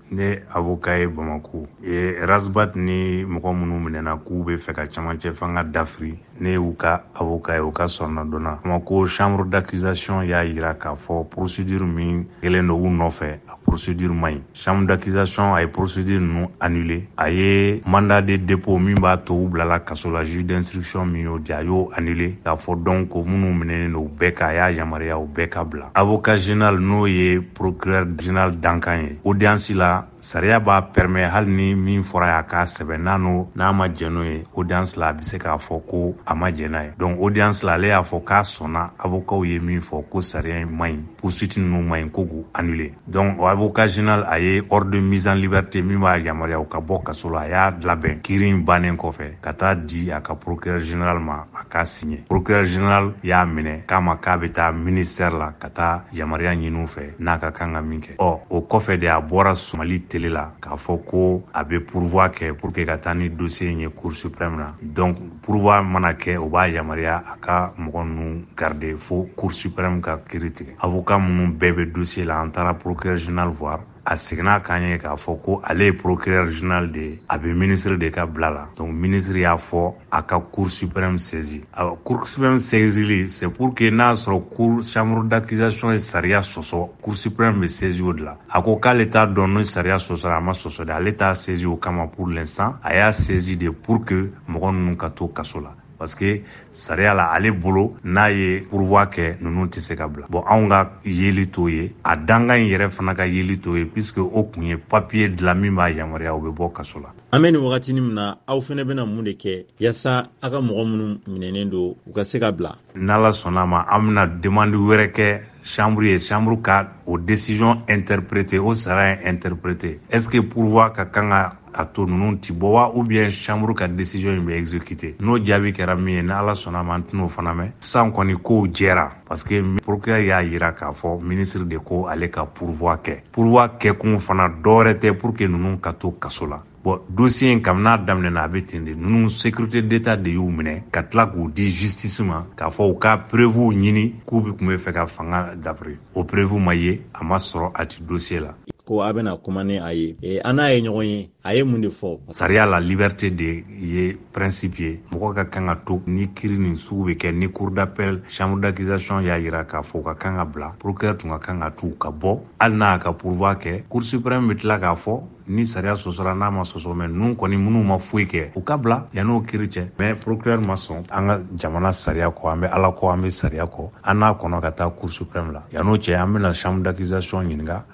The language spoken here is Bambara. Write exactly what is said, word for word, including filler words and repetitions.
ne avocat ye Bamako. E Rasbat ni mɔgɔ minnu minɛna k'u bɛ fɛ ka camancɛ fanga dafiri ne y'u ka avocat ye u ka sɔrɔna donna. Bamako chambre d'accusation y'a yira k'a fɔ procédure min kɛlen don u nɔfɛ a procédure man ɲi. Chambre d'accusation a ye procédure ninnu annulé. A ye mandat de dépôt min b'a to u bilala kaso la juge d'instruction min y'o di a y'o annulé k'a fɔ donc ko minnu minɛnen don u bɛɛ ka a y'a yamaruya u bɛɛ ka bila. Avocat général n'o ye procureur général Dankan ye. Audience la sariya b'a permet hali ni min fɔra y'a k'a sɛbɛn n'a n'o n'a ma jɛn n'o ye audience la a bɛ se k'a fɔ ko a ma jɛn n'a ye. Donc audience la ale y'a fɔ k'a sɔnna avocat ye min fɔ ko sariya in man ɲi poursuite ninnu man ɲi ko k'u annulé. Donc o avocat général a ye ordre de mise en liberté min b'a yamaruya u ka bɔ kaso la a y'a labɛn kiiri in bannen kɔfɛ ka taa di a ka procureur général ma a k'a signé. Procureur général y'a minɛ k'a ma k'a bɛ taa ministère la ka taa yamaruya ɲini u fɛ n'a ka kan ka min kɛ. Ɔ o kɔfɛ de a bɔra Somali télé la k'a fɔ ko a bɛ pourvoi kɛ pour que ka taa ni dossier in ye cour suprême na. Donc pourvoi mana kɛ o b'a yamaruya a ka mɔgɔ ninnu garder fo cour suprême ka kiiri tigɛ. Avocat minnu bɛɛ bɛ dossier la an taara procureur général voir a seginna k'an ye k'a fɔ ko ale ye procureur général de ye a bɛ ministre de ka bila la. Donc ministre y'a fɔ a ka cour suprême saisi. A cour suprême saisili c'est pour que n'a sɔrɔ cour chambre d'accusation ye sariya sɔsɔ cour suprême bɛ saisi o de la. A ko k'ale t'a dɔn n'o sariya sɔsɔra a ma sɔsɔ de ale t'a saisi o kama pour l'instant a y'a saisi de pour que mɔgɔ ninnu ka to kaso la. Parce que sariya la ale bolo n'a ye pourvoi kɛ ninnu tɛ se ka bila. Bon anw ka yeli t'o ye a Dankan in yɛrɛ fana ka yeli t'o ye puisque o kun ye papier dilan min b'a yamaruya u bɛ bɔ kaso la. An bɛ nin wagatinin min na aw fana bɛna mun de kɛ yaasa a ka mɔgɔ minnu minɛnen don u ka se ka bila. N'Ala sɔnna ma an bɛna demande wɛrɛ kɛ chambre ye chambre ka o décision interpréter o sariya interpréter. Est-ce que pourvoi ka kan ka a to ninnu ti bɔ wa ou bien chambre ka décision in bɛ exécuter. N'o jaabi kɛra min ye ni Ala sɔnna ma an tɛn'o fana mɛn. Sisan kɔni kow jɛra parce que procureur y'a yira k'a fɔ ministre de ko ale ka pourvoi kɛ. Pourvoi kɛkun fana dɔwɛrɛ tɛ pour que ninnu ka to kaso la. Bon dossier in kabini n'a daminɛna a bɛ ten de ninnu sécurité d'état de y'u minɛ ka tila k'u di justice ma k'a fɔ u ka preuve ɲini k'u bɛ tun bɛ fɛ ka fanga dafiri. O preuve ma ye a ma sɔrɔ a ti dossier la. Ko a bɛna kuma ni a ye e, an n'a ye ɲɔgɔn ye a ye mun de fɔ. Sariya la liberté de ye principe ye mɔgɔ ka kan ka to ni kiiri nin sugu bɛ kɛ ni cour d'appel chambre d'accusation y'a yira k'a fɔ ka kan ka bila procureur tun ka kan ka tu ka bɔ hali n'a ka pourvoi kɛ cour suprême bɛ tila k'a fɔ ni sariya sɔsɔra n'a ma sɔsɔ mɛ ninnu kɔni minnu ma foyi kɛ u ka bila yan'o kiiri cɛ mais procureur ma sɔn an ka jamana sariya kɔ an bɛ Ala kɔ an bɛ sariya kɔ an n'a kɔnɔ ka taa cour suprême la yan'o cɛ an bɛna chambre d'accusation ɲininka